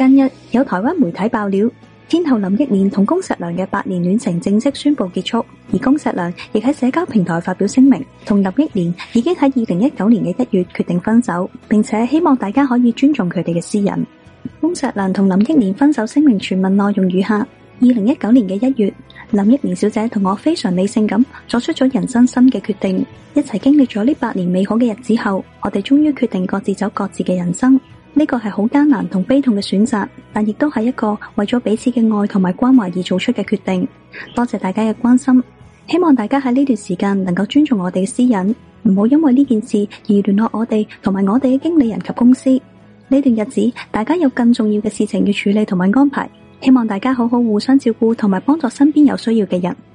近日有台灣媒體爆料，天后林憶蓮同宮碩良嘅8年戀情正式宣布結束，而宮碩良亦喺社交平台發表聲明，同林憶蓮已經喺2019年嘅1月決定分手，並且希望大家可以尊重佢哋嘅私隱。宮碩良同林憶蓮分手聲明全文內容如下：2019年嘅1月，林憶蓮小姐同我非常理性咁作出咗人生新嘅決定，一齊經歷咗呢8年美好嘅日子後，我哋終於決定各自走各自嘅人生。呢個係好艱難同悲痛嘅選擇，但亦都係一個為咗彼此嘅愛同埋關懷而做出嘅決定。多謝大家嘅關心，希望大家喺呢段時間能夠尊重我哋嘅私隱，唔好因為呢件事而聯絡我哋同埋我哋嘅經理人及公司。呢段日子大家有更重要嘅事情要處理同埋安排，希望大家好好互相照顧同埋幫助身邊有需要嘅人。